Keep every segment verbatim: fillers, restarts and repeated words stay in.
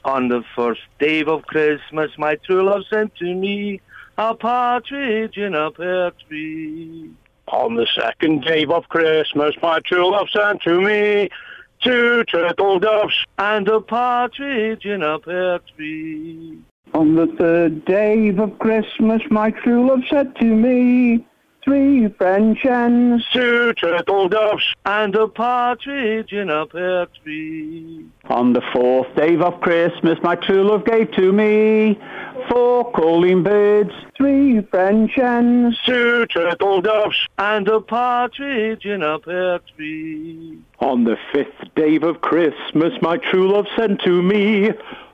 On the first day of Christmas, my true love sent to me a partridge in a pear tree. On the second day of Christmas, my true love sent to me two turtle doves and a partridge in a pear tree. On the third day of Christmas, my true love said to me three French hens, two turtle doves and a partridge in a pear tree. On the fourth day of Christmas, my true love gave to me four calling birds, three French hens, two turtle doves and a partridge in a pear tree. On the fifth day of Christmas, my true love sent to me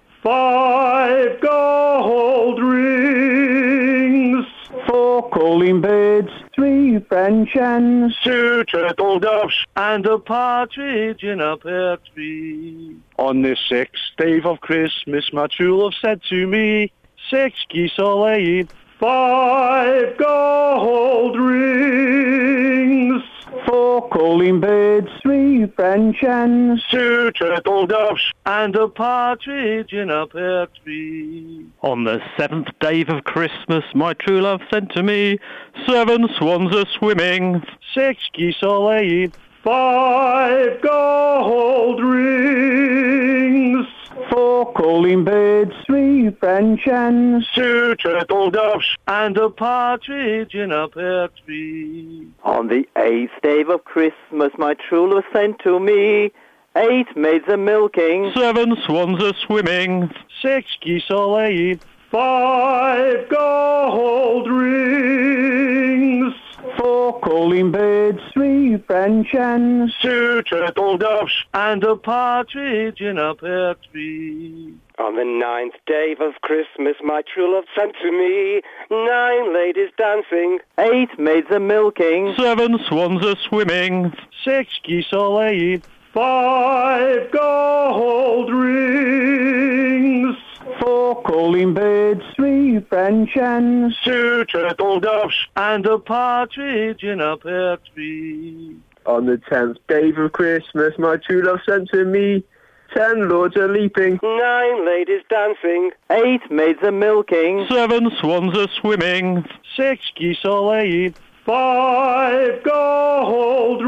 five gold rings, four calling birds, three French hens, two turtle doves and a partridge in a pear tree. On the sixth day of Christmas, my true love said to me six geese are laying, five gold rings, four calling birds, three French hens, two turtle doves and a partridge in a pear tree. On the seventh day of Christmas, my true love sent to me seven swans a swimming, six geese are laying, five gold rings, four calling birds, three French hens, two turtle doves and a partridge in a pear tree. On the eighth day of Christmas, my true love sent to me eight maids a milking, seven swans a swimming, six geese are laying, five gold rings, four calling birds, three French hens, two turtle doves and a partridge in a pear tree. On the ninth day of Christmas, my true love sent to me nine ladies dancing, eight maids a milking, seven swans a swimming, six geese are laying, five gold rings, four calling birds, three French hens, two turtle doves and a partridge in a pear tree. On the tenth day of Christmas, my true love sent to me ten lords a leaping, nine ladies dancing, eight maids a milking, seven swans a swimming, six geese are laying, five gold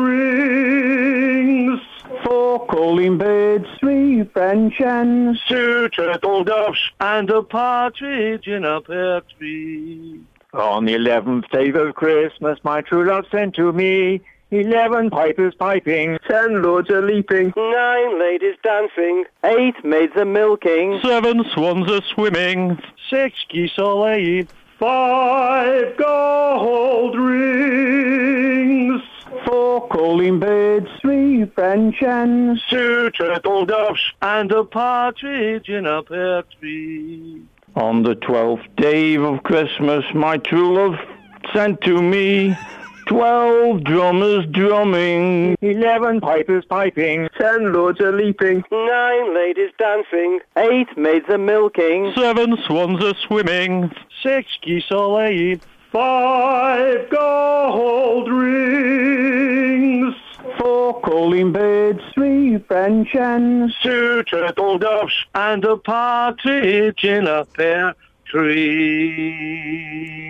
rings, four calling birds, three French hens, two turtle doves and a partridge in a pear tree. On the eleventh day of Christmas, my true love sent to me eleven pipers piping, ten lords a leaping, nine ladies dancing, eight maids a milking, seven swans a swimming, six geese are laying, five gold rings, four calling birds, three French hens, two turtle doves and a partridge in a pear tree. On the twelfth day of Christmas, my true love sent to me twelve drummers drumming, eleven pipers piping, ten lords a leaping, nine ladies dancing, eight maids a milking, seven swans a swimming, six geese are laying, five gold rings, four calling birds, three French hens, two turtle doves and a partridge in a pear tree.